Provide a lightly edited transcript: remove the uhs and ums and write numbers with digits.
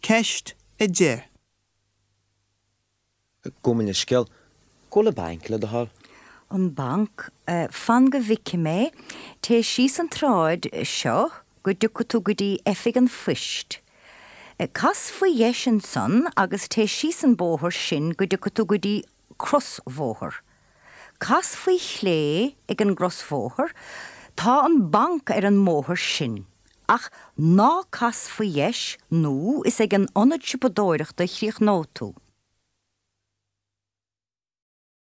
ceist a dé. Gomin is skill. Gola bankle de hal. An bank, fan go bhici mé, té síos an tráid seo go ducatú go dtí effig an fist. Cas faoi dheis an son agus té síos an bóthir sin go ducatú go dtí crossmhóthir. Cas faoi chlé ag an grossmhóthir, tá an bank ar an móthir sin. Ach ná cas faoi dheis nó is ag an ionad sipadóireachta chríoch nótú.